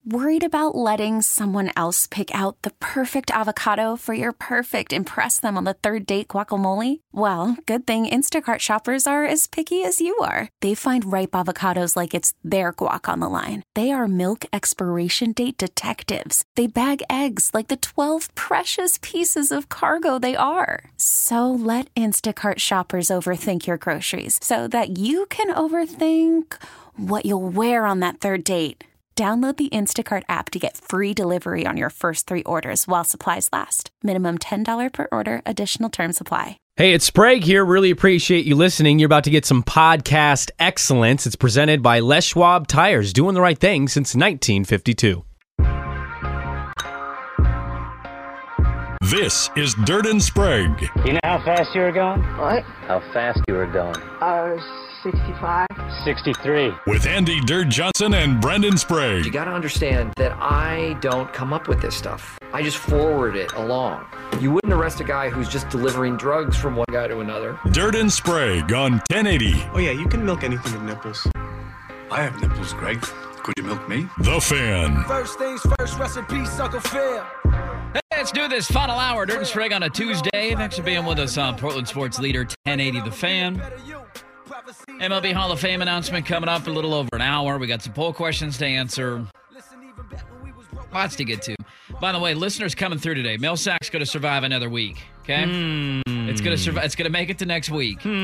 Worried about letting someone else pick out the perfect avocado for your perfect impress them on the third date guacamole? Well, good thing Instacart shoppers are as picky as you are. They find ripe avocados like it's their guac on the line. They are milk expiration date detectives. They bag eggs like the 12 precious pieces of cargo they are. So let Instacart shoppers overthink your groceries so that you can overthink what you'll wear on that third date. Download the Instacart app to get free delivery on your first 3 orders while supplies last. Minimum $10 per order. Additional terms apply. Hey, it's Sprague here. Really appreciate you listening. You're about to get some podcast excellence. It's presented by Les Schwab Tires, doing the right thing since 1952. This is Dirt and Sprague. You know how fast you were going? What? How fast you were going? 65. 63. With Andy Dirt Johnson and Brendan Sprague. You got to understand that I don't come up with this stuff. I just forward it along. You wouldn't arrest a guy who's just delivering drugs from one guy to another. Dirt and Sprague on 1080. Oh yeah, you can milk anything with nipples. I have nipples, Greg. Could you milk me? The Fan. First things first, rest in peace, Uncle Phil. Hey, let's do this final hour. Dirt and Sprague on a Tuesday. Thanks for being with us on Portland Sports Leader 1080 The Fan. MLB Hall of Fame announcement coming up in a little over an hour. We got some poll questions to answer. Lots to get to. By the way, listeners coming through today. Millsac's going to survive another week. Okay, It's going to survive. It's going to make it to next week. So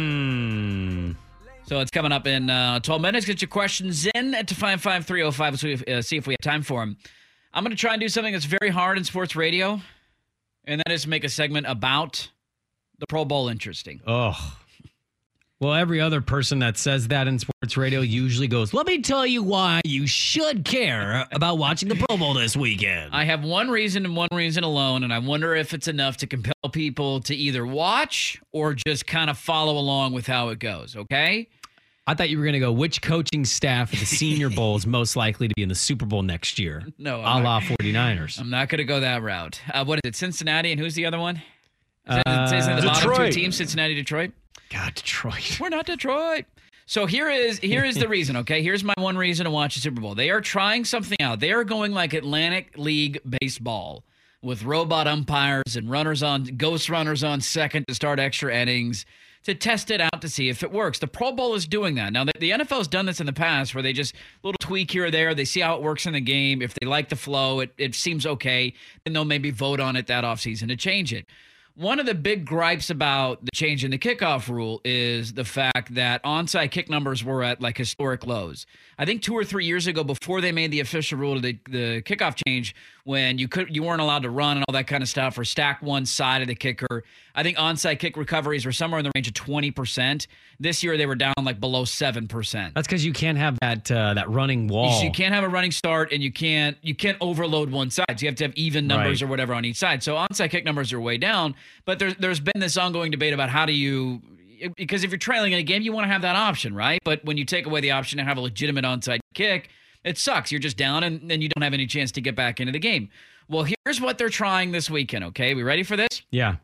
it's coming up in 12 minutes. Get your questions in at 55305. So see if we have time for them. I'm going to try and do something that's very hard in sports radio, and that is make a segment about the Pro Bowl interesting. Oh. Well, every other person that says that in sports radio usually goes, let me tell you why you should care about watching the Pro Bowl this weekend. I have one reason and one reason alone, and I wonder if it's enough to compel people to either watch or just kind of follow along with how it goes, okay? I thought you were going to go, which coaching staff at the Senior Bowl is most likely to be in the Super Bowl next year? No. A la 49ers. I'm not going to go that route. What is it, Cincinnati, and who's the other one? Is it the Detroit. bottom 2 teams, Cincinnati, Detroit? God, Detroit. We're not Detroit. So here is the reason, okay? Here's my one reason to watch the Super Bowl. They are trying something out. They are going like Atlantic League baseball with robot umpires and ghost runners on second to start extra innings to test it out to see if it works. The Pro Bowl is doing that. Now, the NFL has done this in the past where they just, a little tweak here or there, they see how it works in the game. If they like the flow, it seems okay, then they'll maybe vote on it that offseason to change it. One of the big gripes about the change in the kickoff rule is the fact that onside kick numbers were at like historic lows. I think 2 or 3 years ago, before they made the official rule of the kickoff change, when you weren't allowed to run and all that kind of stuff or stack one side of the kicker, I think onside kick recoveries were somewhere in the range of 20%. This year they were down like below 7%. That's because you can't have that running wall. You can't have a running start, and you can't overload one side. So you have to have even numbers or whatever on each side. So onside kick numbers are way down. But there's been this ongoing debate about how do you, because if you're trailing in a game, you want to have that option, right? But when you take away the option to have a legitimate onside kick, it sucks. You're just down, and then you don't have any chance to get back into the game. Well, here's what they're trying this weekend, okay? We ready for this? Yeah.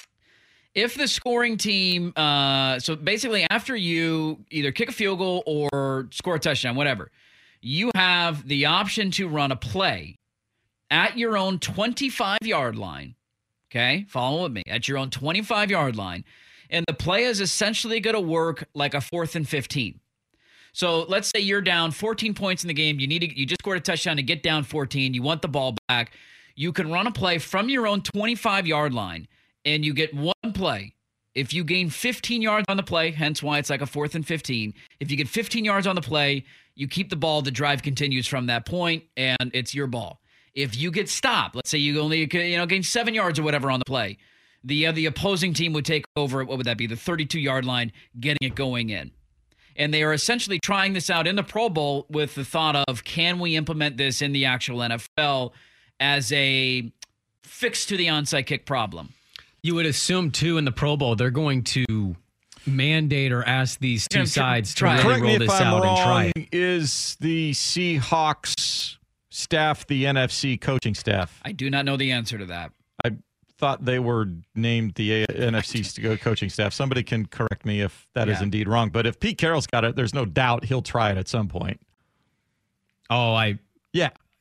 If the scoring team, so basically after you either kick a field goal or score a touchdown, whatever, you have the option to run a play at your own 25-yard line, okay? Follow with me. At your own 25-yard line. And the play is essentially going to work like a 4th and 15. So let's say you're down 14 points in the game. You just scored a touchdown to get down 14. You want the ball back. You can run a play from your own 25-yard line, and you get one play. If you gain 15 yards on the play, hence why it's like a 4th and 15. If you get 15 yards on the play, you keep the ball. The drive continues from that point, and it's your ball. If you get stopped, let's say you only gain 7 yards or whatever on the play, the opposing team would take over. What would that be? The 32-yard line, getting it going in. And they are essentially trying this out in the Pro Bowl with the thought of, can we implement this in the actual NFL as a fix to the onside kick problem? You would assume, too, in the Pro Bowl, they're going to mandate or ask these two sides to really roll this out and try it. Is the Seahawks staff the NFC coaching staff? I do not know the answer to that. I thought they were named the NFC coaching staff. Somebody can correct me if that is indeed wrong. But if Pete Carroll's got it, there's no doubt he'll try it at some point. Oh,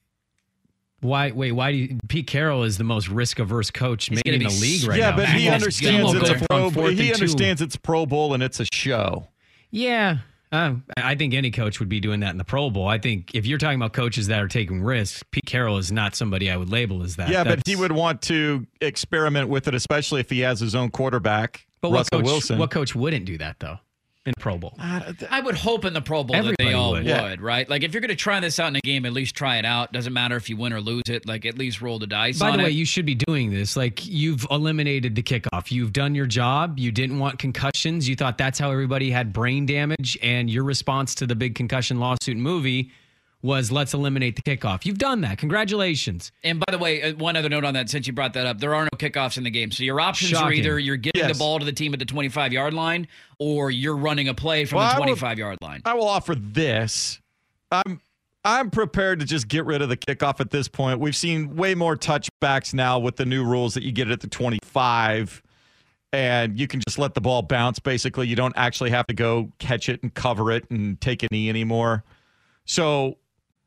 Why do you, Pete Carroll is the most risk-averse coach maybe in the league right now. Yeah, but he understands he understands it's Pro Bowl and it's a show. Yeah. I think any coach would be doing that in the Pro Bowl. I think if you're talking about coaches that are taking risks, Pete Carroll is not somebody I would label as that. Yeah, but he would want to experiment with it, especially if he has his own quarterback, Russell Wilson. What coach wouldn't do that, though, in Pro Bowl? I would hope in the Pro Bowl that they all would, right? Like, if you're going to try this out in a game, at least try it out. Doesn't matter if you win or lose it. Like, at least roll the dice on it. By the way, you should be doing this. Like, you've eliminated the kickoff. You've done your job. You didn't want concussions. You thought that's how everybody had brain damage. And your response to the big concussion lawsuit movie was, let's eliminate the kickoff. You've done that. Congratulations. And by the way, one other note on that, since you brought that up, there are no kickoffs in the game. So your options are either you're getting the ball to the team at the 25-yard line or you're running a play from the 25-yard line. I will offer this. I'm prepared to just get rid of the kickoff at this point. We've seen way more touchbacks now with the new rules that you get it at the 25, and you can just let the ball bounce, basically. You don't actually have to go catch it and cover it and take a knee anymore. So...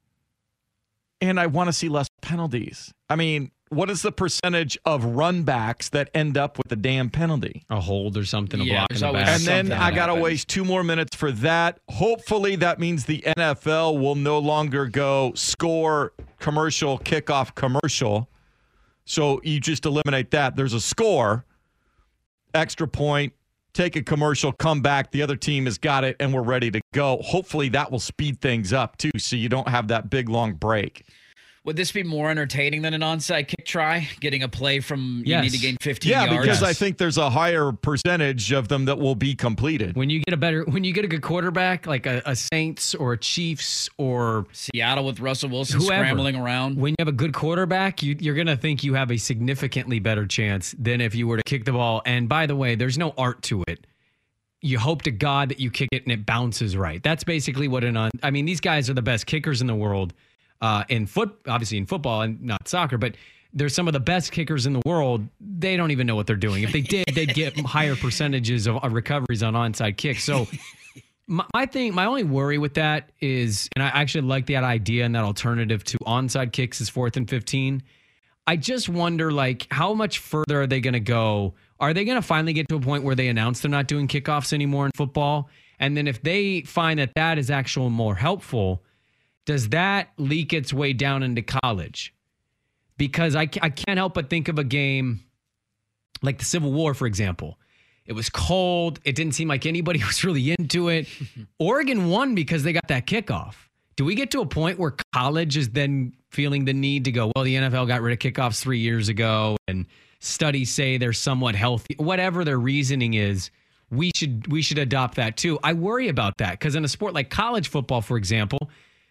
And I want to see less penalties. I mean, what is the percentage of run backs that end up with a damn penalty? A hold or something, a block in the back. And then I got to waste 2 more minutes for that. Hopefully that means the NFL will no longer go score, commercial, kickoff, commercial. So you just eliminate that. There's a score, extra point, take a commercial, come back. The other team has got it, and we're ready to go. Hopefully that will speed things up, too, so you don't have that big, long break. Would this be more entertaining than an onside kick try? Getting a play from you need to gain 15 yards? Yeah, because I think there's a higher percentage of them that will be completed. When you get a good quarterback, like a Saints or a Chiefs or Seattle with Russell Wilson scrambling around. When you have a good quarterback, you're going to think you have a significantly better chance than if you were to kick the ball. And by the way, there's no art to it. You hope to God that you kick it and it bounces right. That's basically what these guys are the best kickers in the world. Obviously in football and not soccer, but they're some of the best kickers in the world. They don't even know what they're doing. If they did, they'd get higher percentages of recoveries on onside kicks. So my only worry with that is, and I actually like that idea and that alternative to onside kicks is 4th and 15. I just wonder, like, how much further are they going to go? Are they going to finally get to a point where they announce they're not doing kickoffs anymore in football? And then if they find that is actually more helpful, does that leak its way down into college? Because I can't help but think of a game like the Civil War, for example. It was cold. It didn't seem like anybody was really into it. Oregon won because they got that kickoff. Do we get to a point where college is then feeling the need to go, well, the NFL got rid of kickoffs 3 years ago, and studies say they're somewhat healthy. Whatever their reasoning is, we should adopt that too. I worry about that because in a sport like college football, for example,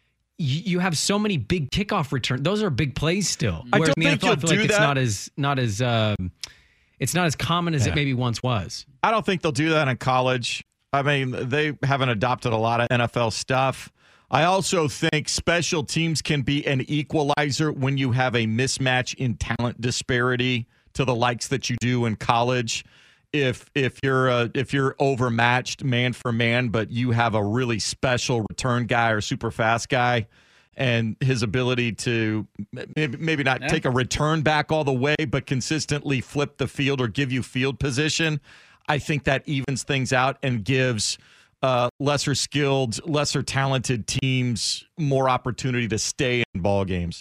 you have so many big kickoff returns. Those are big plays still. Whereas in the NFL, I feel like it's not as common as it maybe once was. I don't think they'll do that in college. I mean, they haven't adopted a lot of NFL stuff. I also think special teams can be an equalizer when you have a mismatch in talent disparity to the likes that you do in college. If you're overmatched man for man, but you have a really special return guy or super fast guy, and his ability to maybe not take a return back all the way, but consistently flip the field or give you field position, I think that evens things out and gives lesser skilled, lesser talented teams more opportunity to stay in ball games.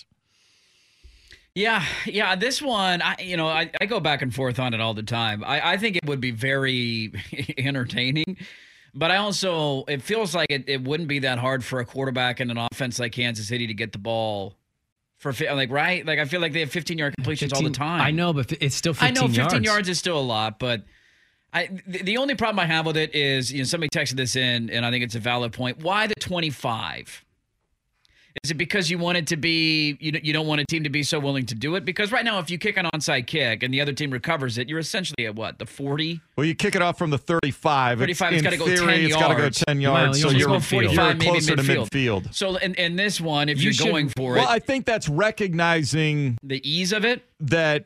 Yeah. This one, I go back and forth on it all the time. I think it would be very entertaining, but it feels like it wouldn't be that hard for a quarterback in an offense like Kansas City to get the ball right? Like, I feel like they have 15-yard completions all the time. I know, but it's still 15 yards. I know 15 yards is still a lot, but the only problem I have with it is, somebody texted this in, and I think it's a valid point. Why the 25? Is it because you want it to be, you don't want a team to be so willing to do it? Because right now, if you kick an onside kick and the other team recovers it, you're essentially at what, the 40? Well, you kick it off from the 35. 35, it's got to go 10 yards. It's got to go 10 yards, so you're 45, maybe closer to midfield. So in this one, if you're going for it. Well, I think that's recognizing the ease of it. That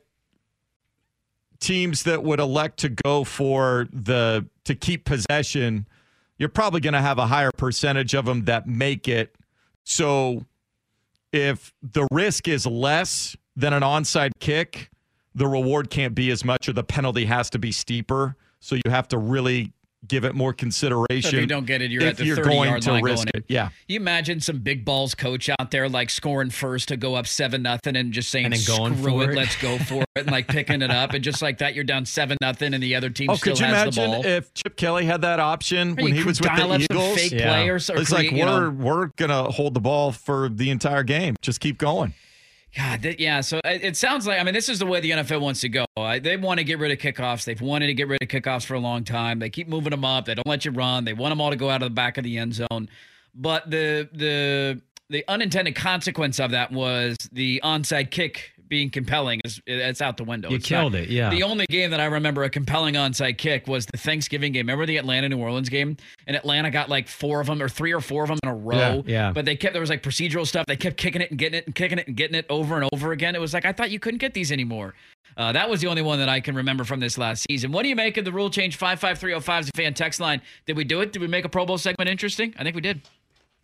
teams that would elect to go for to keep possession, you're probably going to have a higher percentage of them that make it. So if the risk is less than an onside kick, the reward can't be as much or the penalty has to be steeper. So you have to really give it more consideration. So if you don't get it, you're at the 30-yard line going in. Yeah. You imagine some big balls coach out there like scoring first to go up 7-0 and just saying, and then going screw for it, it. let's go for it, and like picking it up. And just like that, you're down 7-0 and the other team still could you has the imagine ball. if Chip Kelly had that option Or when you he was could with dial the up some Eagles? fake players or It's create, like, we're going to hold the ball for the entire game. Just keep going. God, so it sounds like, I mean, this is the way the NFL wants to go. They want to get rid of kickoffs. They've wanted to get rid of kickoffs for a long time. They keep moving them up. They don't let you run. They want them all to go out of the back of the end zone. But the unintended consequence of that was the onside kick being compelling. It's out the window. You killed it, yeah. The only game that I remember a compelling onside kick was the Thanksgiving game. Remember the Atlanta-New Orleans game? And Atlanta got like 4 of them or 3 or 4 of them in a row. Yeah. But there was like procedural stuff. They kept kicking it and getting it and kicking it and getting it over and over again. It was like, I thought you couldn't get these anymore. That was the only one that I can remember from this last season. What do you make of the rule change? 55305 is the fan text line. Did we do it? Did we make a Pro Bowl segment interesting? I think we did.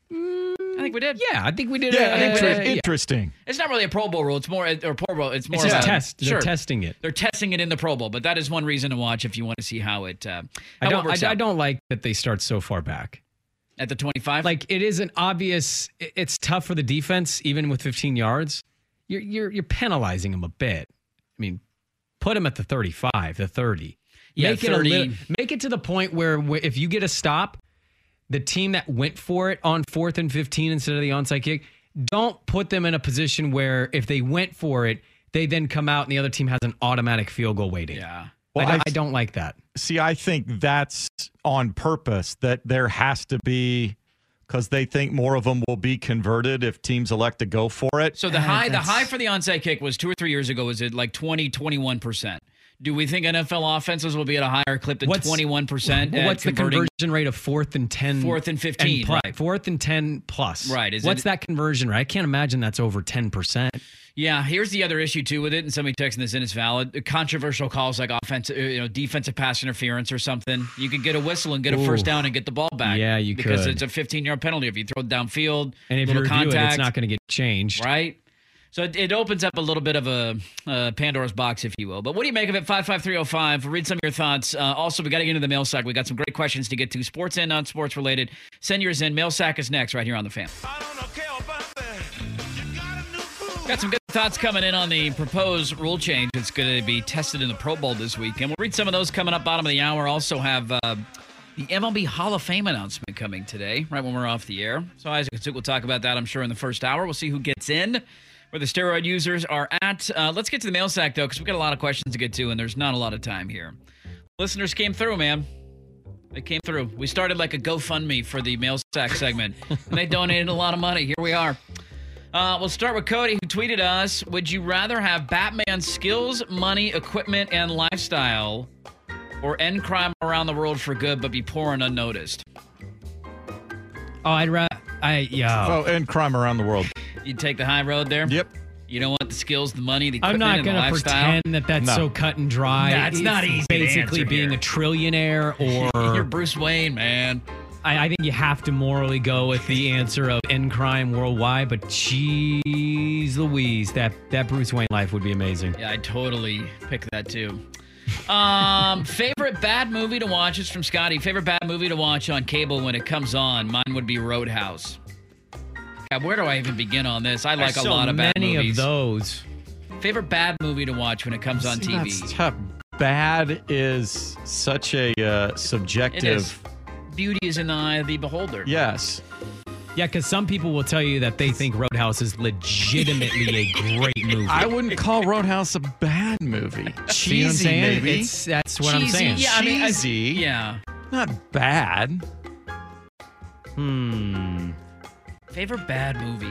I think we did. Yeah, I think we did. Interesting. It's not really a Pro Bowl rule. It's more, or Pro Bowl. It's more It's just of a test. They're Sure. testing it. They're testing it in the Pro Bowl, but that is one reason to watch if you want to see how it. I works out. don't like that they start so far back. At the 25. Like it is an obvious. It's tough for the defense, even with 15 yards. You're penalizing them a bit. I mean, put them at the 35, the 30. Yeah, make 30. Make it to the point where if you get a stop, the team that went for it on 4th and 15 instead of the onside kick, don't put them in a position where if they went for it, they then come out and the other team has an automatic field goal waiting. Yeah. Well, I don't like that. See, I think that's on purpose, that there has to be, because they think more of them will be converted if teams elect to go for it. So the high for the onside kick was 2 or 3 years ago. Was it like 21%? Do we think NFL offenses will be at a higher clip than 21%? What's the conversion rate of 4th and 10? 4th and 15, right. 4th and 10 plus. Right. What's that conversion rate? I can't imagine that's over 10%. Yeah, here's the other issue too with it, and somebody texting this in is valid. Controversial calls like defensive pass interference or something. You could get a whistle and get a first down and get the ball back. Yeah, you because could. it's a 15-yard penalty if you throw it downfield. And if you review contact, it, it's not going to get changed. Right? So it opens up a little bit of a Pandora's box, if you will. But what do you make of it? 55305. Read some of your thoughts. Also, we got to get into the mail sack. We got some great questions to get to, sports and non-sports related. Send yours in. Mail sack is next, right here on the Fan. Got some good thoughts coming in on the proposed rule change. It's going to be tested in the Pro Bowl this weekend. We'll read some of those coming up bottom of the hour. Also have the MLB Hall of Fame announcement coming today, right when we're off the air. So Isaac and Suk will talk about that, I'm sure, in the first hour. We'll see who gets in, where the steroid users are at. Let's get to the mail sack, though, because we've got a lot of questions to get to, and there's not a lot of time here. Listeners came through, man. They came through. We started like a GoFundMe for the mail sack segment, and they donated a lot of money. Here we are. We'll start with Cody, who tweeted us, would you rather have Batman's skills, money, equipment, and lifestyle, or end crime around the world for good but be poor and unnoticed? Oh, end crime around the world. You'd take the high road there? Yep. You don't want the skills, the money, the I'm equipment, not and the going to lifestyle? pretend that's so cut and dry. Nah, it's not easy to Basically answer being here. a trillionaire or... You're Bruce Wayne, man. I think you have to morally go with the answer of end crime worldwide, but geez Louise, that Bruce Wayne life would be amazing. Yeah, I'd totally pick that too. Favorite bad movie to watch is from Scotty. Favorite bad movie to watch on cable when it comes on? Mine would be Roadhouse. God, where do I even begin on this? I like a lot of bad movies. Many of those. Favorite bad movie to watch when it comes on TV? That's tough. Bad is such a subjective... It is. Beauty is in the eye of the beholder. Yes. Yeah, because some people will tell you that they think Roadhouse is legitimately a great movie. I wouldn't call Roadhouse a bad movie. See what I'm Cheesy, saying? maybe. That's what I'm saying. Yeah, Cheesy. Yeah. Not bad. Favorite bad movie?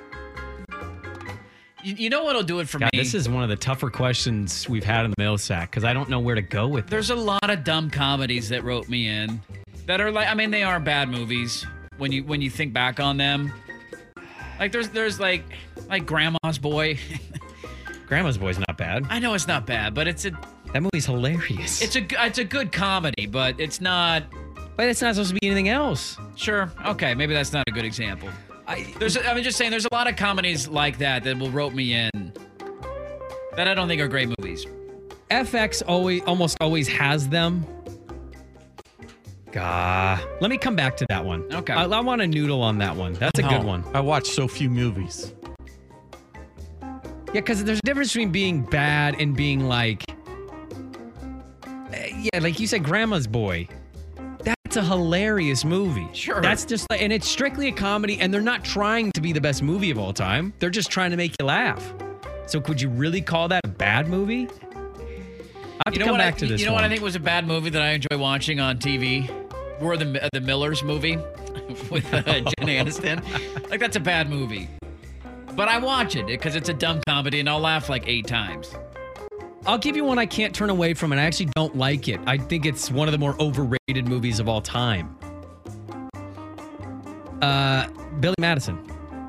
You know what'll do it for God, me? this is one of the tougher questions we've had in the mail sack because I don't know where to go with it. There's a lot of dumb comedies that wrote me in that are like, I mean, they are bad movies when you think back on them. Like there's like Grandma's Boy. Grandma's Boy's not bad. I know it's not bad, but that movie's hilarious. It's a good comedy, but it's not. But it's not supposed to be anything else. Sure. Okay, maybe that's not a good example. I'm just saying, there's a lot of comedies like that will rope me in that I don't think are great movies. FX almost always has them. Let me come back to that one. Okay. I want a noodle on that one. That's a good one. I watch so few movies. Yeah, because there's a difference between being bad and being like you said, Grandma's Boy. That's a hilarious movie. Sure. That's just like, and it's strictly a comedy, and they're not trying to be the best movie of all time. They're just trying to make you laugh. So could you really call that a bad movie? I have to come back to this. You know one. what I think was a bad movie that I enjoy watching on TV? Were the Millers movie with Jen Aniston. Like, that's a bad movie. But I watch it because it's a dumb comedy, and I'll laugh like 8 times. I'll give you one I can't turn away from, and I actually don't like it. I think it's one of the more overrated movies of all time. Billy Madison.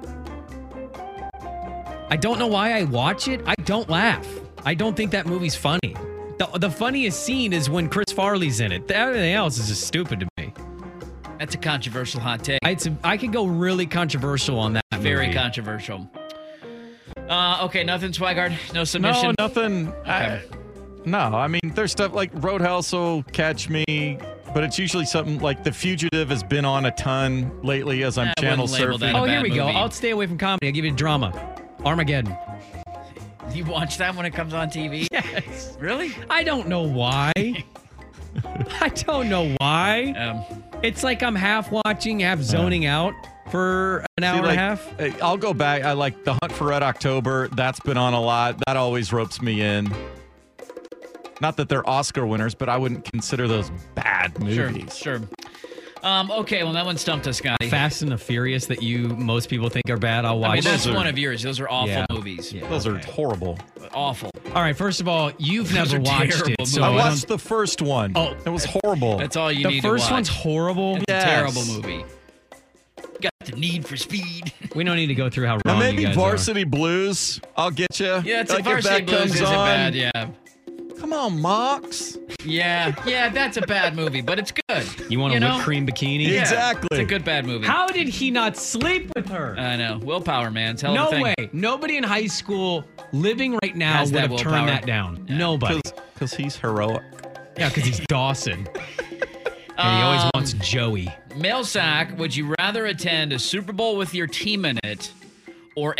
I don't know why I watch it. I don't laugh. I don't think that movie's funny. The funniest scene is when Chris Farley's in it. Everything else is just stupid to me. That's a controversial hot take. I could go really controversial on that Very movie. controversial. Okay, nothing, Swigard? No submission? No, nothing. Okay. I mean, there's stuff like Roadhouse will catch me, but it's usually something like The Fugitive has been on a ton lately as I'm channel surfing. Oh, here we go. I'll stay away from comedy. I'll give you drama. Armageddon. You watch that when it comes on TV? Yes. Really? I don't know why. I don't know why. It's like I'm half watching, half zoning out for an hour and a half. I'll go back. I like The Hunt for Red October. That's been on a lot. That always ropes me in. Not that they're Oscar winners, but I wouldn't consider those bad movies. Sure. Okay, well, that one stumped us, Scotty. Fast and the Furious that most people think are bad, I'll watch. I mean, that's one of yours. Those are awful movies. Yeah, those are horrible. Awful. All right, first of all, you've Those never are watched terrible it. So I watched the first one. Oh, it was horrible. That's all you need The to watch. first one's horrible. It's a terrible movie. Got the need for speed. We don't need to go through how Now wrong maybe you guys Varsity Blues. I'll get you. Yeah, it's like a Varsity Blues isn't bad, yeah. Come on, Mox. Yeah, that's a bad movie, but it's good. You want a whipped cream bikini? Yeah, Exactly. It's a good bad movie. How did he not sleep with her? I know. Willpower, man. Tell No the thing. way. Nobody in high school living right now Has would that have turned willpower. that down. Nobody. Because he's heroic. Yeah, because he's Dawson. And he always wants Joey. Mail sack, would you rather attend a Super Bowl with your team in it or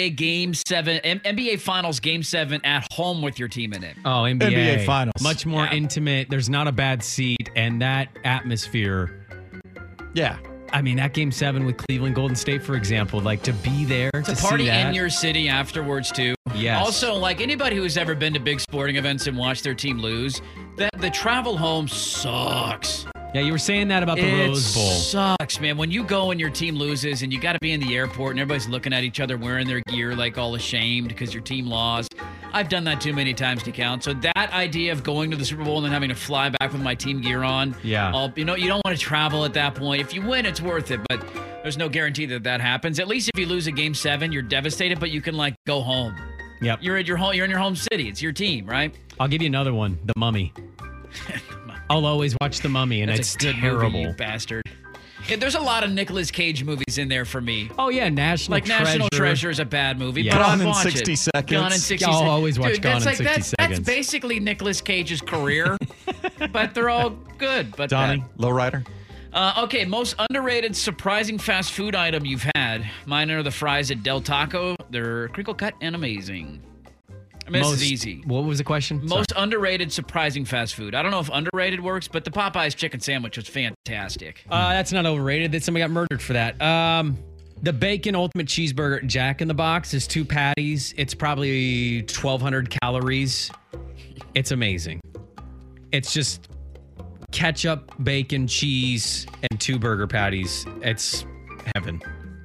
NBA Finals Game 7 at home with your team in it? Oh, NBA. NBA Finals. Much more intimate. There's not a bad seat. And that atmosphere. Yeah. I mean, that Game 7 with Cleveland Golden State, for example, like to be there, To to party see that. in your city afterwards, too. Yes. Also, like anybody who's ever been to big sporting events and watched their team lose, the travel home sucks. Yeah, you were saying that about the Rose Bowl. Sucks, man. When you go and your team loses and you got to be in the airport and everybody's looking at each other wearing their gear like all ashamed because your team lost. I've done that too many times to count. So that idea of going to the Super Bowl and then having to fly back with my team gear on, Yeah. you don't want to travel at that point. If you win, it's worth it, but there's no guarantee that happens. At least if you lose a Game 7, you're devastated, but you can like go home. Yep. You're in your home city. It's your team, right? I'll give you another one, The Mummy. I'll always watch The Mummy, and That's it's a good terrible. movie, you bastard. Yeah, there's a lot of Nicolas Cage movies in there for me. Oh, yeah, National Treasure. National Treasure is a bad movie. Yeah. But Gone I'll in watch 60 it. seconds. Gone in 60 I'll seconds. always watch Dude, Gone in that's 60 That's seconds. basically Nicolas Cage's career, but they're all good. But Donnie, lowrider. okay, most underrated surprising fast food item you've had. Mine are the fries at Del Taco. They're crinkle cut and amazing. I mean, this is easy. What was the question? Most underrated surprising fast food. I don't know if underrated works, but the Popeyes chicken sandwich was fantastic. That's not overrated. That somebody got murdered for that. The bacon ultimate cheeseburger at Jack in the Box is 2 patties. It's probably 1,200 calories. It's amazing. It's just ketchup, bacon, cheese, and 2 burger patties. It's heaven.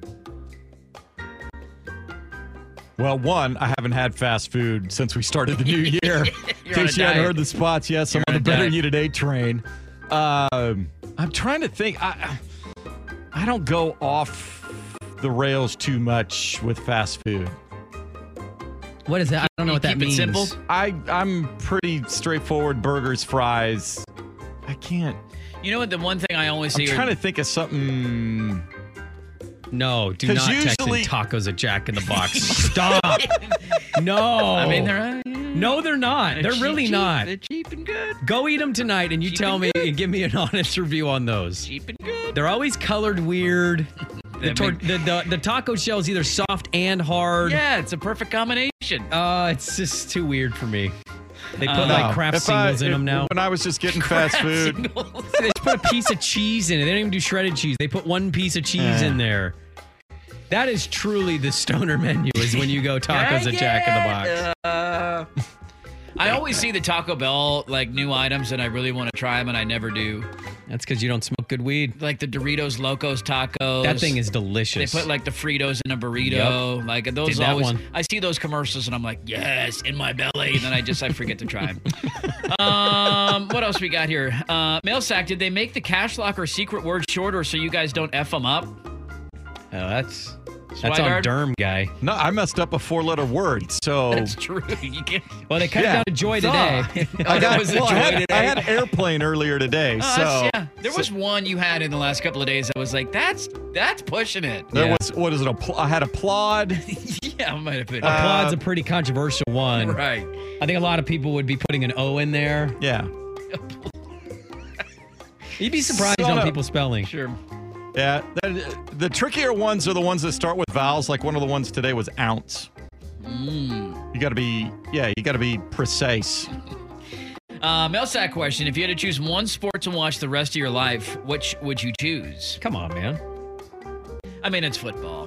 Well, one, I haven't had fast food since we started the new year. In You're on a case you hadn't diet. heard the spots, yes, I'm You're on on the a Better diet. You Today train. I'm trying to think. I don't go off the rails too much with fast food. What is that? I don't know what that keep it means. simple? I'm pretty straightforward. Burgers, fries. I can't. You know what? The one thing I always I'm see. trying to think of something. No, do 'Cause not text in usually- tacos at Jack in the Box. Stop. No. I mean, they're No, they're not. They're really not. They're cheap and good. Go eat them tonight and you Cheap tell and me good. and give me an honest review on those. Cheap and good. They're always colored weird. The taco shell is either soft and hard. Yeah, it's a perfect combination. It's just too weird for me. They put like Kraft singles in them now. When I was just getting fast food, They just put a piece of cheese in it. They don't even do shredded cheese. They put one piece of cheese in there. That is truly the stoner menu is when you go tacos at Jack in the Box. I always see the Taco Bell like new items and I really want to try them and I never do. That's because you don't smoke good weed. Like the Doritos Locos tacos. That thing is delicious. They put like the Fritos in a burrito. Yep. Like those Did that always. one. I see those commercials and I'm like, yes, in my belly. And then I forget to try them. What else we got here? Mail sack. Did they make the cash lock or secret word shorter so you guys don't F them up? That's Swigard? on Derm guy. no, I messed up a 4-letter word. So That's true. You can't. Well, they cut it Yeah. down to joy today. That was the joy today. I had airplane earlier today. So Yeah, there was one you had in the last couple of days that was like, that's pushing it. there Yeah. was, what is it? I had applaud. Yeah, it might have been. Applaud's a pretty controversial one. Right. I think a lot of people would be putting an O in there. Yeah. You'd be surprised Son on of- people's spelling. Sure. Yeah. The trickier ones are the ones that start with vowels. Like one of the ones today was ounce. You got to be precise. Mailsack question. If you had to choose one sport to watch the rest of your life, which would you choose? Come on, man. I mean, it's football.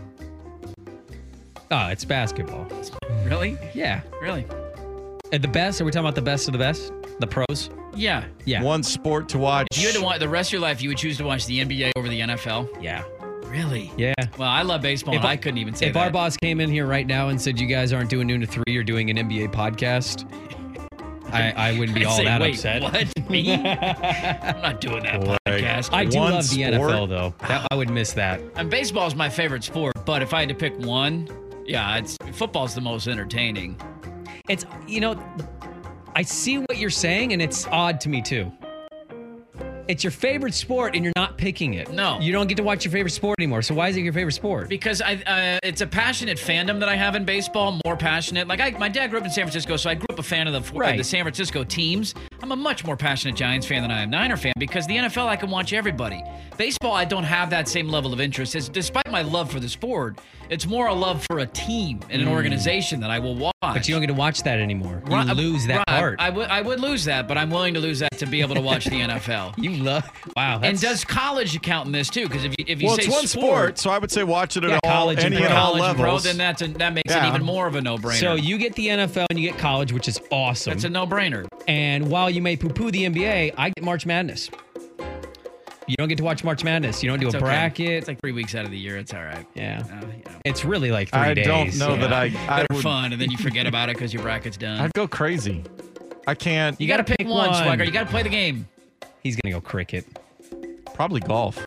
Oh, it's basketball. Really? Yeah. Really? And the best? Are we talking about the best of the best? The pros? Yeah. Yeah. One sport to watch. If you had to watch the rest of your life, you would choose to watch the NBA over the NFL? Yeah. Really? Yeah. Well, I love baseball, If and I- I couldn't even say If that. our boss came in here right now and said you guys aren't doing noon to 3, you're doing an NBA podcast, I wouldn't be I'd all say, that wait, upset. What? Me? I'm not doing that podcast. I do One love the sport? NFL, though. I would miss that. And baseball is my favorite sport, but if I had to pick one, yeah, football's the most entertaining. It's, I see what you're saying, and it's odd to me, too. It's your favorite sport, and you're not picking it. No. You don't get to watch your favorite sport anymore. So why is it your favorite sport? Because it's a passionate fandom that I have in baseball, more passionate. Like my dad grew up in San Francisco, so I grew up a fan of the San Francisco teams. I'm a much more passionate Giants fan than I am Niner fan because the NFL, I can watch everybody. Baseball, I don't have that same level of interest. Despite my love for the sport, it's more a love for a team and an organization that I will watch. But you don't get to watch that anymore. You lose that part. I would lose that, but I'm willing to lose that to be able to watch the NFL. You love. Wow. And does college count in this too? Because if you Well, say it's one sport, so I would say watch it at all, college and any and pro. all college and pro, levels. then that makes it Yeah. even more of a no-brainer. So you get the NFL and you get college, which is awesome. It's a no-brainer. And while you may poo-poo the NBA, I get March Madness. You don't get to watch March Madness. You don't do It's a okay. bracket. It's like 3 weeks out of the year. It's all right. Yeah. Yeah. It's really like 3 I days. don't know that I They're would. fun, and then you forget about it because your bracket's done. I'd go crazy. I can't. You got to pick one, one. Swagger. You got to play the game. He's going to go cricket. Probably golf.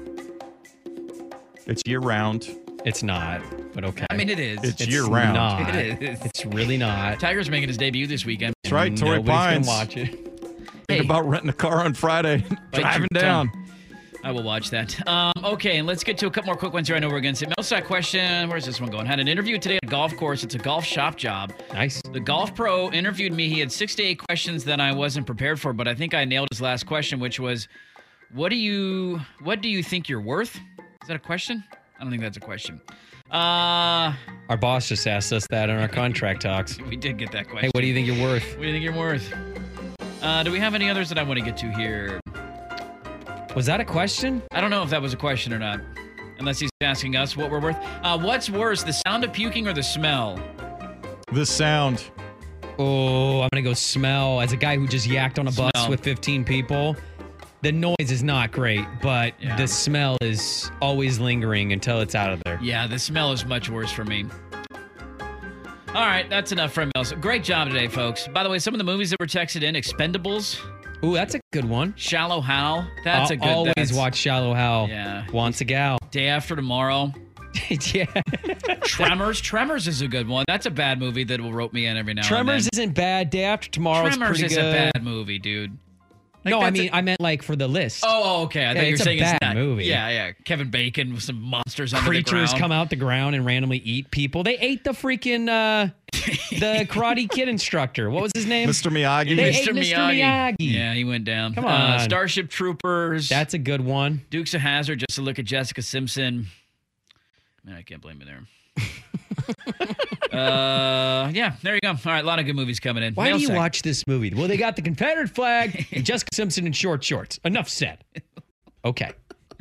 It's year round. It's not, but okay. I mean, it is. It's year round. Not. It is. It's really not. Tiger's making his debut this weekend. That's right, Torrey Nobody's Pines. gonna watch it. Think about renting a car on Friday, Bite driving your down. tongue. I will watch that. Okay, and let's get to a couple more quick ones here. I know we're going to say. Mailsack question. Where's this one going? Had an interview today at a golf course. It's a golf shop job. Nice. The golf pro interviewed me. He had 6 to 8 questions that I wasn't prepared for, but I think I nailed his last question, which was, what do you think you're worth? Is that a question? I don't think that's a question. Our boss just asked us that in our contract talks. We did get that question. Hey, what do you think you're worth? What do you think you're worth? Do we have any others that I want to get to here? Was that a question? I don't know if that was a question or not, unless he's asking us what we're worth. What's worse, the sound of puking or the smell? The sound. Oh, I'm going to go smell. As a guy who just yacked on a bus Smell. with 15 people, the noise is not great, but Yeah. the smell is always lingering until it's out of there. Yeah, the smell is much worse for me. All right, that's enough for emails. Great job today, folks. By the way, some of the movies that were texted in, Expendables, Ooh, that's a good one. Shallow Hal, that's a good Always that's- watch Shallow Hal. Yeah. Wants a gal. Day After Tomorrow. Yeah. Tremors. Tremors is a good one. That's a bad movie that will rope me in every now Tremors and isn't bad. Day After then. Tomorrow is Tremors pretty is good. a bad movie, dude. No, I meant like for the list. Oh, okay. I thought you were it's saying a bad it's not. movie. Yeah. Kevin Bacon with some monsters under the Creatures ground. come out the ground and randomly eat people. They ate the freaking the Karate Kid instructor. What was his name? Mr. Miyagi. They ate Mr. Miyagi. Yeah, he went down. Come on. Starship Troopers. That's a good one. Dukes of Hazzard, just to look at Jessica Simpson. Man, I can't blame you there. Yeah, there you go. All right, a lot of good movies coming in. Why do you watch this movie? Well, they got the Confederate flag and Jessica Simpson in short shorts. Enough said. Okay.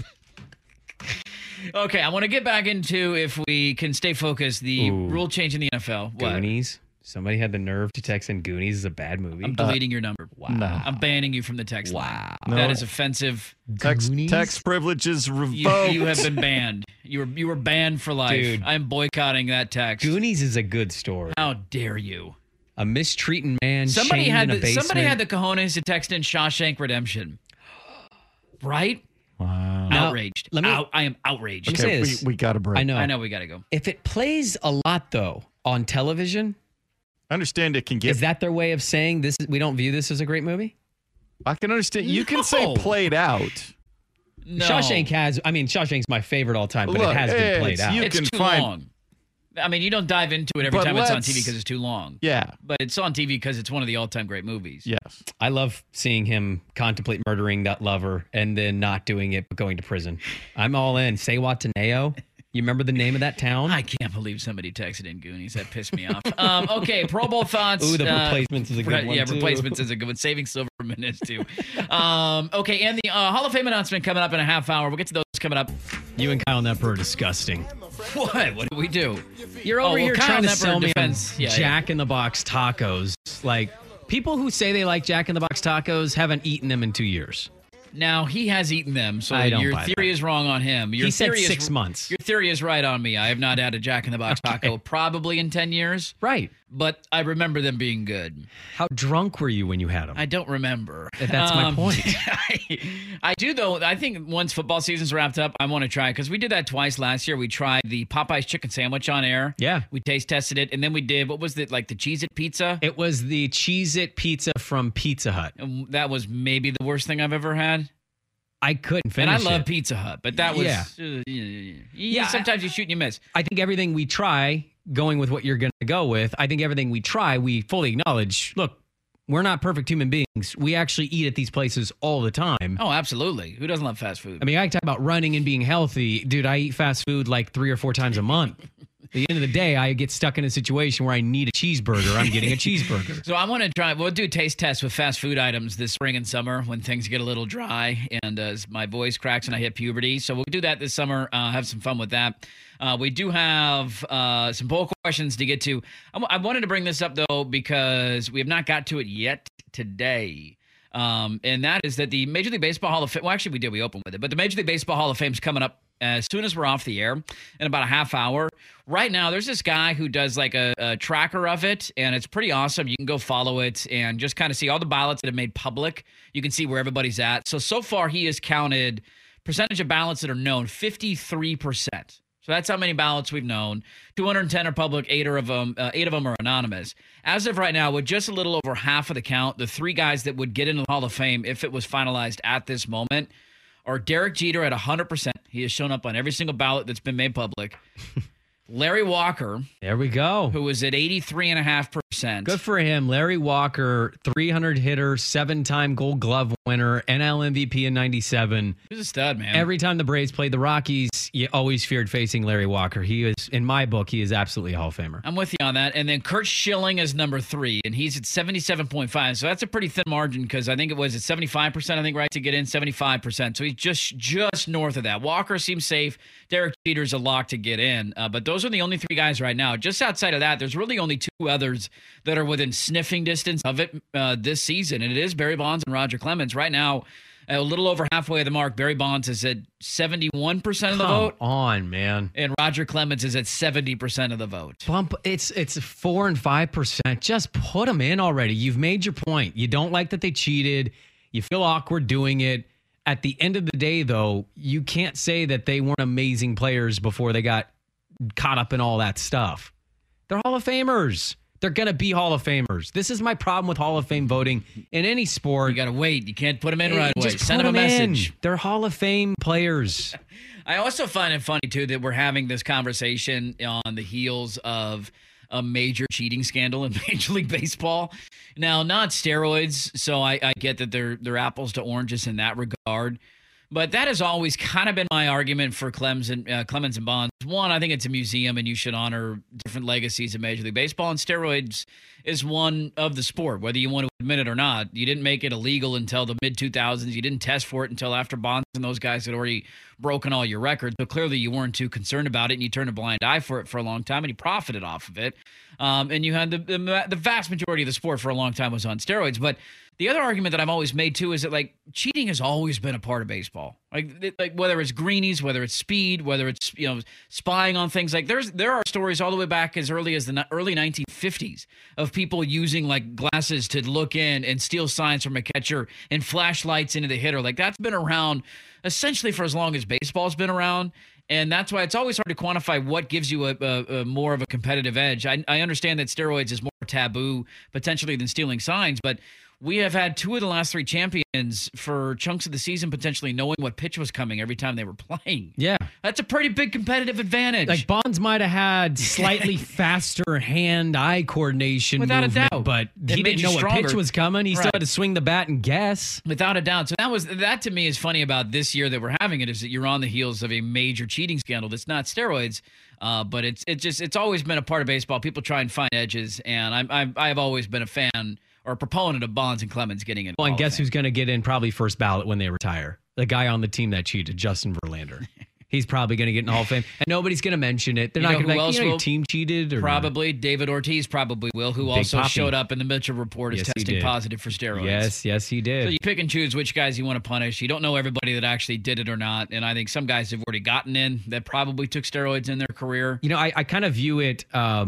Okay, I want to get back into, if we can stay focused, the rule change in the NFL. What? Goonies. Somebody had the nerve to text in Goonies is a bad movie. I'm deleting your number. Wow. No. I'm banning you from the text line. No. That is offensive. Text privileges revoked. You have been banned. You were banned for life. Dude. I'm boycotting that text. Goonies is a good story. How dare you? A mistreating man Somebody chained had in a basement. somebody had the cojones to text in Shawshank Redemption. Right? Wow. Now, Outraged. let me- I am outraged. Let me say this. We got a break. I know. We got to go. If it plays a lot, though, on television, I understand it can get. is that their way of saying this? We don't view this as a great movie? I can understand. You can say played out. No. Shawshank's my favorite all time, but Look, it has been played out. It's can too find- long. I mean, you don't dive into it every But time it's on let's- TV because it's too long. Yeah. But it's on TV because it's one of the all-time great movies. Yes. I love seeing him contemplate murdering that lover and then not doing it, but going to prison. I'm all in. Sewataneo. You remember the name of that town? I can't believe somebody texted in Goonies. That pissed me off. Okay, Pro Bowl thoughts. Ooh, the Replacements is a good one, Yeah, too. Replacements is a good one. Saving Silverman is too. Okay, and the Hall of Fame announcement coming up in a half hour. We'll get to those coming up. You and Kyle Nepper are disgusting. What? What did we do? You're over here Kyle trying to Nepper sell me defends- yeah, Jack in the Box tacos. Like, people who say they like Jack in the Box tacos haven't eaten them in 2 years. Now, he has eaten them, so I don't your buy theory that. is wrong on him. Your He said theory is- 6 months. Your theory is right on me. I have not had a Jack in the Box taco probably in 10 years, Right. but I remember them being good. How drunk were you when you had them? I don't remember. That's my point. I do, though. I think once football season's wrapped up, I want to try, because we did that twice last year. We tried the Popeye's chicken sandwich on air. Yeah. We taste tested it, and then we did, what was it, like the Cheez-It pizza? It was the Cheez-It pizza from Pizza Hut. And that was maybe the worst thing I've ever had. I couldn't And finish I love it. Pizza Hut, but that was... Yeah. Sometimes you shoot and you miss. I think everything we try, going with what you're going to go with, I think everything we try, we fully acknowledge, look, we're not perfect human beings. We actually eat at these places all the time. Oh, absolutely. Who doesn't love fast food? I mean, I talk about running and being healthy. Dude, I eat fast food like 3 or 4 times a month. At the end of the day, I get stuck in a situation where I need a cheeseburger. I'm getting a cheeseburger. So I want to try. We'll do taste tests with fast food items this spring and summer when things get a little dry and as my voice cracks and I hit puberty. So we'll do that this summer. Have some fun with that. We do have some poll questions to get to. I wanted to bring this up though because we have not got to it yet today. And that is that the Major League Baseball Hall of Fame. Well, actually, we did. We opened with it, but the Major League Baseball Hall of Fame is coming up as soon as we're off the air in about a half hour. Right now, there's this guy who does like a tracker of it, and it's pretty awesome. You can go follow it and just kind of see all the ballots that have made public. You can see where everybody's at. So far, he has counted percentage of ballots that are known, 53%. So that's how many ballots we've known. 210 are public, 8 of them are anonymous. As of right now, with just a little over half of the count, the 3 guys that would get into the Hall of Fame if it was finalized at this moment are Derek Jeter at 100%. He has shown up on every single ballot that's been made public. Larry Walker, There we go. who was at 83.5%. Good for him. Larry Walker, 300 hitter, 7-time Gold Glove winner, NL MVP in 97. He's a stud, man. Every time the Braves played the Rockies, you always feared facing Larry Walker. He is, in my book, he is absolutely a Hall of Famer. I'm with you on that. And then Kurt Schilling is number 3, and he's at 77.5. So that's a pretty thin margin because I think it was at 75%, I think, right, to get in, 75%. So he's just north of that. Walker seems safe. Derek Jeter's a lock to get in. But those are the only 3 guys right now. Just outside of that, there's really only 2 others that are within sniffing distance of it this season, and it is Barry Bonds and Roger Clemens. Right now, a little over halfway of the mark. Barry Bonds is at 71% of the vote. Come on, man. And Roger Clemens is at 70% of the vote. Bump. It's 4 and 5%. Just put them in already. You've made your point. You don't like that they cheated. You feel awkward doing it. At the end of the day, though, you can't say that they weren't amazing players before they got caught up in all that stuff. They're Hall of Famers. They're going to be Hall of Famers. This is my problem with Hall of Fame voting in any sport. You got to wait. You can't put them in right away. Just Send them a message. They're Hall of Fame players. I also find it funny, too, that we're having this conversation on the heels of a major cheating scandal in Major League Baseball. Now, not steroids, so I get that they're apples to oranges in that regard. But that has always kind of been my argument for Clemens and Bonds. One, I think it's a museum and you should honor different legacies of Major League Baseball. And steroids is one of the sport, whether you want to admit it or not. You didn't make it illegal until the mid-2000s. You didn't test for it until after Bonds and those guys had already broken all your records. So clearly you weren't too concerned about it, and you turned a blind eye for it for a long time, and you profited off of it. And you had the vast majority of the sport for a long time was on steroids. But the other argument that I've always made, too, is that, like, cheating has always been a part of baseball. Like whether it's greenies, whether it's speed, whether it's, spying on things. Like, there are stories all the way back as early as the early 1950s of people using, like, glasses to look in and steal signs from a catcher and flashlights into the hitter. Like, that's been around essentially for as long as baseball's been around. And that's why it's always hard to quantify what gives you a more of a competitive edge. I understand that steroids is more taboo potentially than stealing signs, but we have had two of the last three champions for chunks of the season potentially knowing what pitch was coming every time they were playing. Yeah. That's a pretty big competitive advantage. Like, Bonds might have had slightly faster hand-eye coordination without a doubt, but he didn't know what pitch was coming. He still had to swing the bat and guess. Without a doubt. So that to me is funny about this year that we're having it, is that you're on the heels of a major cheating scandal that's not steroids, but it's always been a part of baseball. People try and find edges, and I've always been a fan or a proponent of Bonds and Clemens getting in. Well, and guess who's going to get in probably first ballot when they retire? The guy on the team that cheated, Justin Verlander. He's probably going to get in the Hall of Fame, and nobody's going to mention it. They're not going to be like, your team cheated? Or probably not? David Ortiz probably will, who Big also Poppy. showed up in the Mitchell report as testing positive for steroids. Yes, he did. So you pick and choose which guys you want to punish. You don't know everybody that actually did it or not, and I think some guys have already gotten in that probably took steroids in their career. I kind of view it...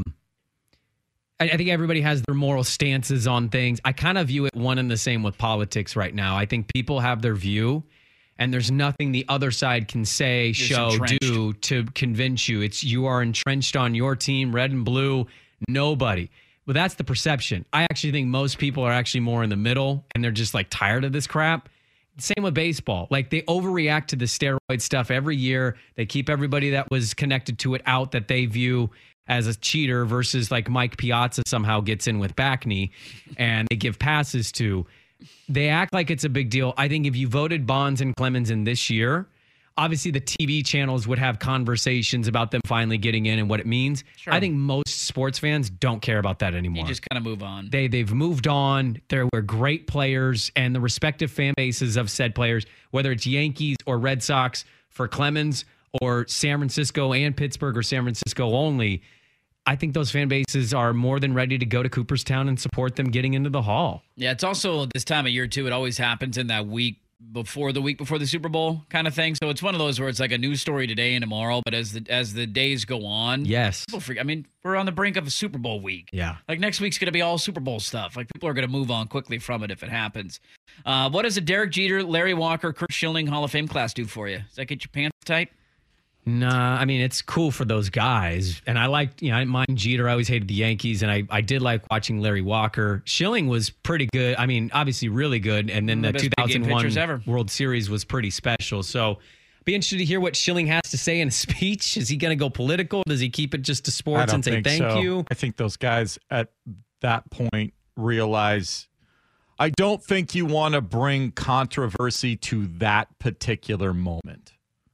I think everybody has their moral stances on things. I kind of view it one and the same with politics right now. I think people have their view, and there's nothing the other side can say, do to convince you. You are entrenched on your team, red and blue, nobody. Well, that's the perception. I actually think most people are actually more in the middle, and they're just like tired of this crap. Same with baseball. Like, they overreact to the steroid stuff every year. They keep everybody that was connected to it out that they view as a cheater, versus like Mike Piazza somehow gets in with back knee and they give passes to. They act like it's a big deal. I think if you voted Bonds and Clemens in this year, obviously the TV channels would have conversations about them finally getting in and what it means. Sure. I think most sports fans don't care about that anymore. You just kind of move on. They've moved on. We're great players, and the respective fan bases of said players, whether it's Yankees or Red Sox for Clemens, or San Francisco and Pittsburgh or San Francisco only, I think those fan bases are more than ready to go to Cooperstown and support them getting into the Hall. Yeah, it's also this time of year, too. It always happens in that week before the Super Bowl kind of thing. So it's one of those where it's like a news story today and tomorrow, but as the days go on, yes, people forget. I mean, we're on the brink of a Super Bowl week. Yeah. Like, next week's going to be all Super Bowl stuff. Like, people are going to move on quickly from it if it happens. What does a Derek Jeter, Larry Walker, Curt Schilling Hall of Fame class do for you? Does that get your pants tight? Nah, I mean, it's cool for those guys. And I liked, I didn't mind Jeter. I always hated the Yankees. And I did like watching Larry Walker. Schilling was pretty good. I mean, obviously really good. And then the 2001 World Series was pretty special. So be interested to hear what Schilling has to say in a speech. Is he going to go political? Does he keep it just to sports and say thank you? I think those guys at that point realize, I don't think you want to bring controversy to that particular moment,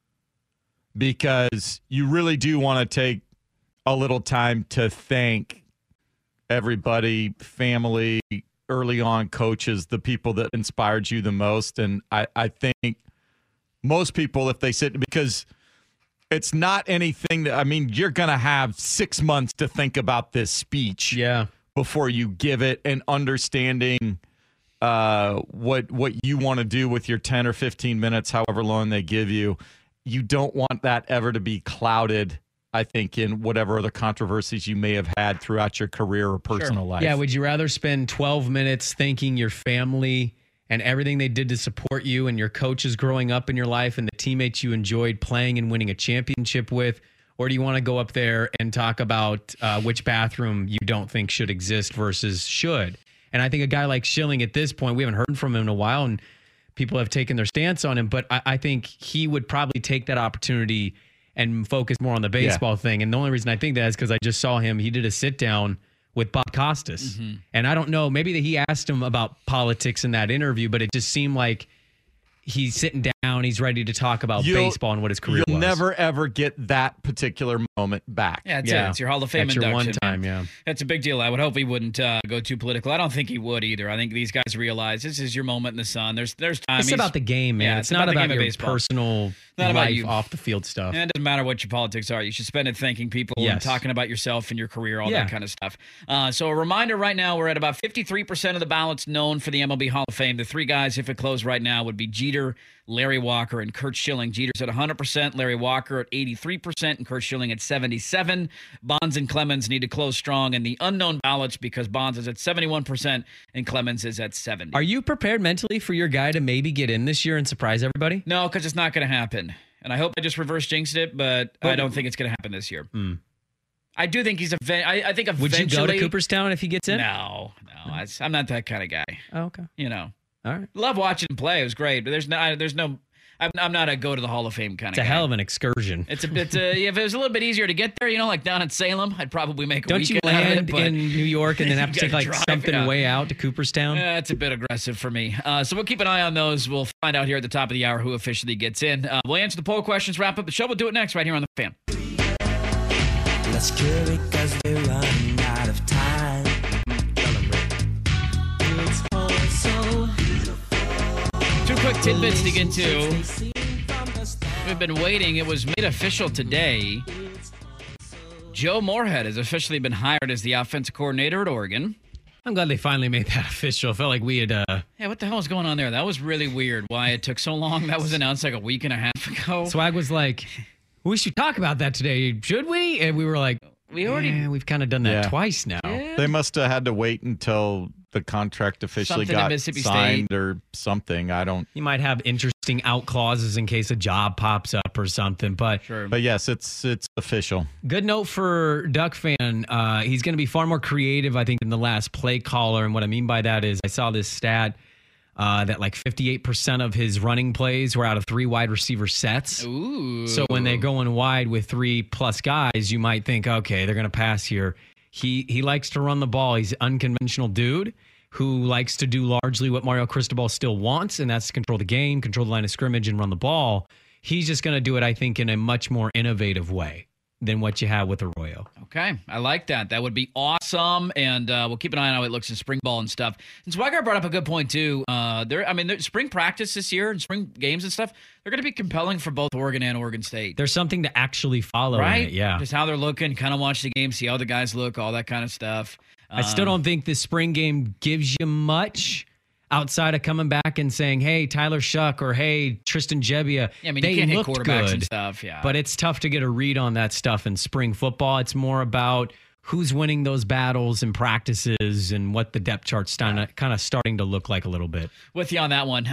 because you really do want to take a little time to thank everybody, family, early on coaches, the people that inspired you the most. And I think most people, if they sit, because it's not anything that, I mean, you're going to have 6 months to think about this speech before you give it, and understanding what you want to do with your 10 or 15 minutes, however long they give you. You don't want that ever to be clouded, I think, in whatever other controversies you may have had throughout your career or personal life. Yeah, would you rather spend 12 minutes thanking your family and everything they did to support you and your coaches growing up in your life and the teammates you enjoyed playing and winning a championship with? Or do you want to go up there and talk about which bathroom you don't think should exist versus should? And I think a guy like Schilling at this point, we haven't heard from him in a while, and people have taken their stance on him, but I think he would probably take that opportunity and focus more on the baseball thing. And the only reason I think that is because I just saw him. He did a sit down with Bob Costas. Mm-hmm. And I don't know, maybe that he asked him about politics in that interview, but it just seemed like he's sitting down, he's ready to talk about baseball and what his career was. You'll never, ever get that particular moment back. Yeah, that's it. It's your Hall of Fame That's induction. your one time, yeah. That's a big deal. I would hope he wouldn't go too political. I don't think he would either. I think these guys realize this is your moment in the sun. There's time. It's about the game, man. Yeah, it's not about the game of your baseball. personal Not about life you. off the field stuff. And it doesn't matter what your politics are. You should spend it thanking people and talking about yourself and your career, all that kind of stuff. So a reminder right now, we're at about 53% of the ballots known for the MLB Hall of Fame. The three guys, if it closed right now, would be Jeter, Larry Walker, and Curt Schilling. Jeter's at 100%, Larry Walker at 83%, and Curt Schilling at 77%. Bonds and Clemens need to close strong in the unknown ballots because Bonds is at 71% and Clemens is at 70%. Are you prepared mentally for your guy to maybe get in this year and surprise everybody? No, because it's not going to happen. And I hope I just reverse jinxed it, but I don't think it's going to happen this year. I do think he's I think eventually. Would you go to Cooperstown if he gets in? No. I'm not that kind of guy. Oh, okay. You know. All right. Love watching him play. It was great, but there's no. I'm not a go to the Hall of Fame kind of guy. It's a hell of an excursion. It's a bit. If it was a little bit easier to get there, like down in Salem, I'd probably make a Don't you weekend out of land it, but in New York and then have to you take gotta drive, something way out to Cooperstown? It's a bit aggressive for me. So we'll keep an eye on those. We'll find out here at the top of the hour who officially gets in. We'll answer the poll questions, wrap up the show. We'll do it next right here on The Fan. Let's cure it 'cause we're running out of time. It's all so Two quick tidbits to get to. We've been waiting. It was made official today. Joe Moorhead has officially been hired as the offensive coordinator at Oregon. I'm glad they finally made that official. I felt like we had... Yeah, what the hell was going on there? That was really weird. Why it took so long. That was announced like a week and a half ago. Swag was like, we should talk about that today. Should we? And we were like, we've kind of done that twice now. Yeah. They must have had to wait until the contract officially Something in got Mississippi signed State. or something. I don't. You might have interesting out clauses in case a job pops up or something. But But yes, it's official. good note for Duck Fan. He's going to be far more creative, I think, than the last play caller. And what I mean by that is I saw this stat that like 58% of his running plays were out of 3 wide receiver sets. Ooh. So when they're going wide with 3+ guys, you might think, okay, they're going to pass here. He likes to run the ball. He's an unconventional dude who likes to do largely what Mario Cristobal still wants, and that's to control the game, control the line of scrimmage, and run the ball. He's just going to do it, I think, in a much more innovative way than what you have with Arroyo. Okay, I like that. That would be awesome, and we'll keep an eye on how it looks in spring ball and stuff. And Swagger brought up a good point too. Spring practice this year and spring games and stuff, they're going to be compelling for both Oregon and Oregon State. There's something to actually follow Right? in it, yeah. Just how they're looking, kind of watch the game, see how the guys look, all that kind of stuff. I still don't think this spring game gives you much outside of coming back and saying, hey, Tyler Shuck or hey, Tristan Gebbia. Yeah, I mean, they you can't hit looked quarterbacks good, and stuff, yeah. But it's tough to get a read on that stuff in spring football. It's more about who's winning those battles and practices and what the depth chart's kind of starting to look like a little bit. With you on that one.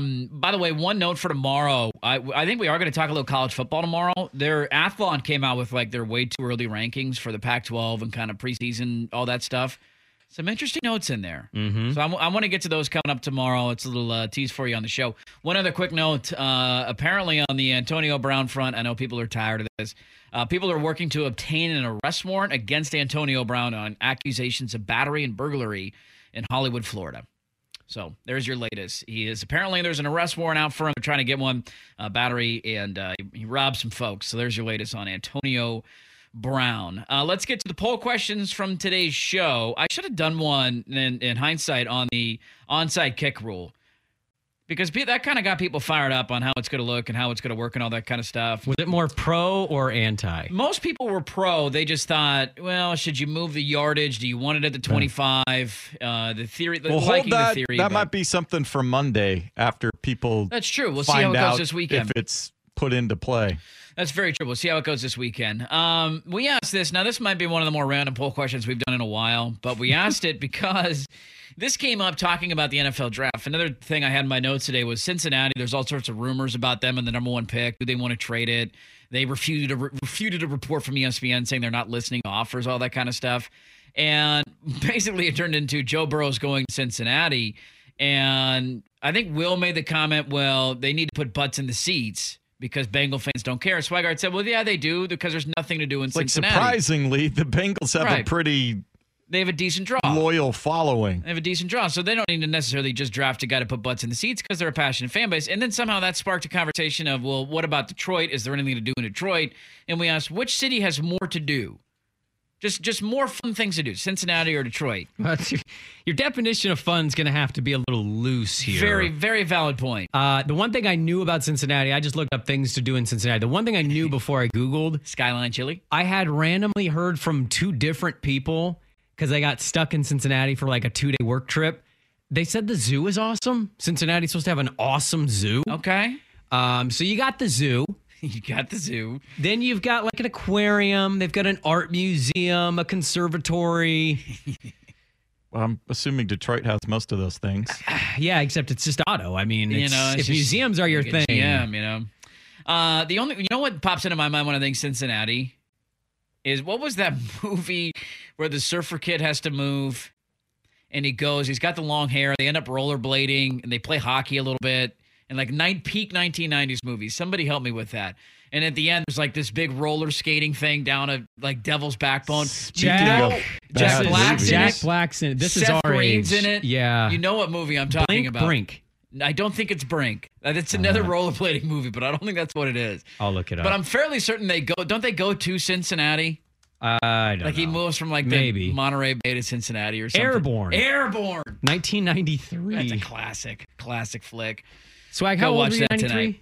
By the way, one note for tomorrow. I think we are going to talk a little college football tomorrow. Their Athlon came out with like their way too early rankings for the Pac-12 and kind of preseason, all that stuff. Some interesting notes in there. Mm-hmm. So I want to get to those coming up tomorrow. It's a little tease for you on the show. One other quick note. Apparently on the Antonio Brown front, I know people are tired of this. People are working to obtain an arrest warrant against Antonio Brown on accusations of battery and burglary in Hollywood, Florida. So there's your latest. There's an arrest warrant out for him. They're trying to get one battery, and he robbed some folks. So there's your latest on Antonio Brown. Let's get to the poll questions from today's show. I should have done one in hindsight on the onside kick rule, because that kind of got people fired up on how it's going to look and how it's going to work and all that kind of stuff. Was it more pro or anti? Most people were pro. They just thought, well, should you move the yardage? Do you want it at the 25? The theory, liking the theory. That might be something for Monday after people. That's true. We'll see how it goes this weekend. If it's put into play. That's very true. We'll see how it goes this weekend. We asked this. Now, this might be one of the more random poll questions we've done in a while, but we asked it because this came up talking about the NFL draft. Another thing I had in my notes today was Cincinnati. There's all sorts of rumors about them and the number 1 pick. Do they want to trade it? They refuted a report from ESPN saying they're not listening to offers, all that kind of stuff. And basically it turned into Joe Burrow's going to Cincinnati. And I think Will made the comment, well, they need to put butts in the seats because Bengal fans don't care. Swigart said, well, yeah, they do because there's nothing to do in Cincinnati. Surprisingly, the Bengals have a pretty... They have a decent draw. Loyal following. They have a decent draw. So they don't need to necessarily just draft a guy to put butts in the seats because they're a passionate fan base. And then somehow that sparked a conversation of, well, what about Detroit? Is there anything to do in Detroit? And we asked, which city has more to do? Just more fun things to do, Cincinnati or Detroit? Your definition of fun is going to have to be a little loose here. Very, very valid point. The one thing I knew about Cincinnati, I just looked up things to do in Cincinnati. The one thing I knew before I Googled. Skyline Chili? I had randomly heard from 2 different people because I got stuck in Cincinnati for like a 2-day work trip. They said the zoo is awesome. Cincinnati's supposed to have an awesome zoo. Okay. So you got the zoo. You got the zoo. Then you've got like an aquarium. They've got an art museum, a conservatory. Well, I'm assuming Detroit has most of those things. Yeah, except it's just auto. I mean, if museums are your thing. GM, you know what pops into my mind when I think Cincinnati is, what was that movie where the surfer kid has to move and he's got the long hair. They end up rollerblading and they play hockey a little bit. And like peak 1990s movies. Somebody help me with that. And at the end, there's like this big roller skating thing down a like Devil's Backbone. Jack Black's in it. This Seth is our Green's age. in it. Yeah. You know what movie I'm talking about. Brink. I don't think it's Brink. It's another rollerblading movie, but I don't think that's what it is. I'll look it up. But I'm fairly certain don't they go to Cincinnati? I don't know. He moves from like the Monterey Bay to Cincinnati or something. Airborne. 1993. That's a classic flick. Swag, how old were you, 93?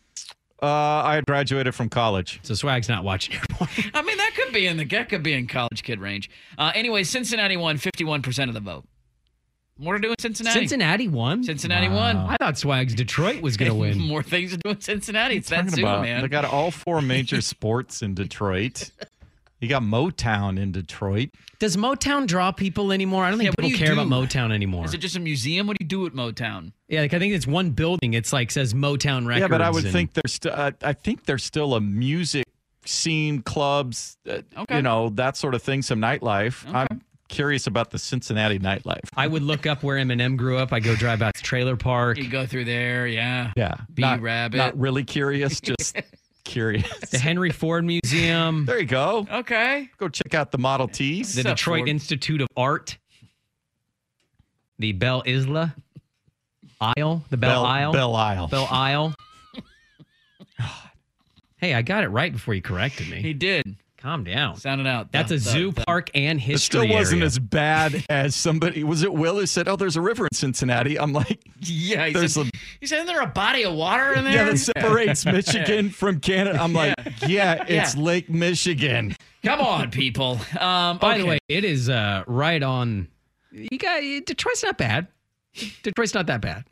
I had graduated from college. So Swag's not watching Airborne. I mean, that could be in college kid range. Anyway, Cincinnati won 51% of the vote. More to do in Cincinnati. Cincinnati won? Cincinnati won. I thought Swag's Detroit was going to win. More things to do in Cincinnati. It's that zoo, man. They got all 4 major sports in Detroit. You got Motown in Detroit. Does Motown draw people anymore? I don't think people care about Motown anymore. Is it just a museum? What do you do at Motown? Yeah, I think it's one building. It's like says Motown Records. Yeah, but I would think there's still a music scene, clubs, that sort of thing, some nightlife. Okay. I'm curious about the Cincinnati nightlife. I would look up where Eminem grew up. I go drive out to Trailer Park. You go through there, yeah. Yeah. Rabbit. Not really curious, just curious. The Henry Ford Museum. There you go. Okay. Go check out the Model Ts. The Detroit Institute of Art. The Belle Isla Isle. The Belle Isle. Belle Isle. Belle Isle. Hey, I got it right before you corrected me. He did. Calm down. Sound it out. That's a zoo, park, and history It still wasn't area. as bad as somebody. Was it Will who said, "Oh, there's a river in Cincinnati"? I'm like, yeah. He said, isn't there a body of water in there? Yeah, that separates Michigan from Canada. I'm like, it's Lake Michigan. Come on, people. By the way, it is right on. Detroit's not bad. Detroit's not that bad.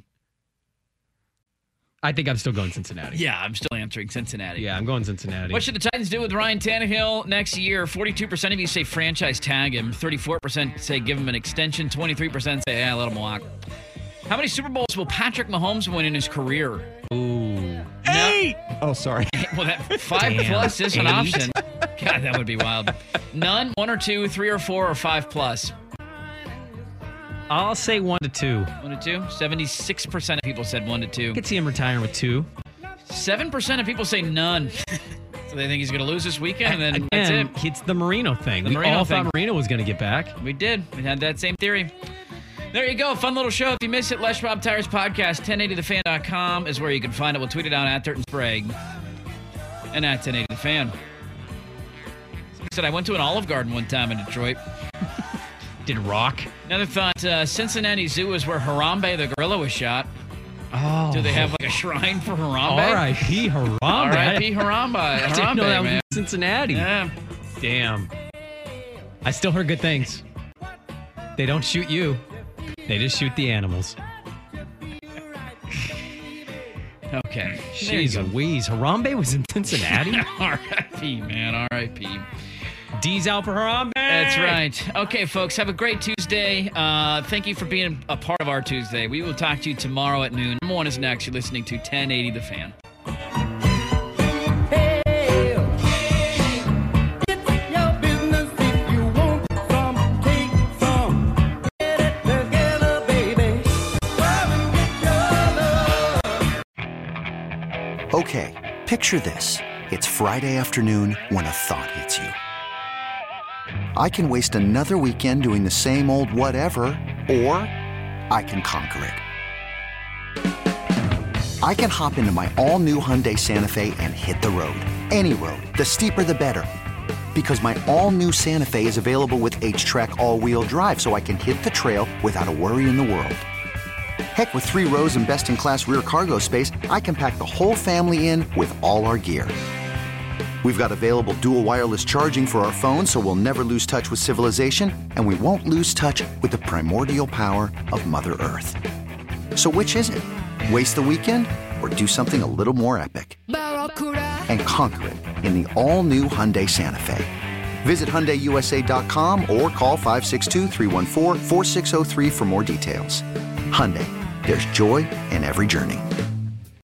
I think I'm still going Cincinnati. Yeah, I'm still answering Cincinnati. Yeah, I'm going Cincinnati. What should the Titans do with Ryan Tannehill next year? 42% of you say franchise tag him. 34% say give him an extension. 23% say, let him walk. How many Super Bowls will Patrick Mahomes win in his career? Ooh. 8! Oh, sorry. Well, that 5 plus is an option. God, that would be wild. None, 1 or 2, 3 or 4, or 5 plus. I'll say 1 to 2. 1 to 2? 76% of people said 1 to 2. I could see him retiring with 2. 7% of people say none. So they think he's going to lose this weekend, and then that's it. It's the Marino thing. We all thought Marino was going to get back. We did. We had that same theory. There you go. Fun little show. If you missed it, Les Rob Tires Podcast, 1080thefan.com is where you can find it. We'll tweet it out at Dirt and Sprague and at 1080thefan. Like I said, I went to an Olive Garden one time in Detroit. Did rock? Another thought, Cincinnati Zoo is where Harambe the gorilla was shot. Oh. Do they have like a shrine for Harambe? R.I.P. Harambe. R.I.P. Harambe. I didn't know that was in Cincinnati. Yeah. Damn. I still heard good things. They don't shoot you. They just shoot the animals. Okay. Jeez Louise. Harambe was in Cincinnati? R.I.P., man. R.I.P. D's out for Harambe. That's right. Okay, folks, have a great Tuesday. Thank you for being a part of our Tuesday. We will talk to you tomorrow at noon. Number 1 is next. You're listening to 1080 The Fan. Hey. Okay, picture this. It's Friday afternoon when a thought hits you. I can waste another weekend doing the same old whatever, or I can conquer it. I can hop into my all-new Hyundai Santa Fe and hit the road. Any road. The steeper, the better. Because my all-new Santa Fe is available with H-Track all-wheel drive, so I can hit the trail without a worry in the world. Heck, with 3 rows and best-in-class rear cargo space, I can pack the whole family in with all our gear. We've got available dual wireless charging for our phones, so we'll never lose touch with civilization, and we won't lose touch with the primordial power of Mother Earth. So which is it? Waste the weekend or do something a little more epic? And conquer it in the all-new Hyundai Santa Fe. Visit HyundaiUSA.com or call 562-314-4603 for more details. Hyundai, there's joy in every journey.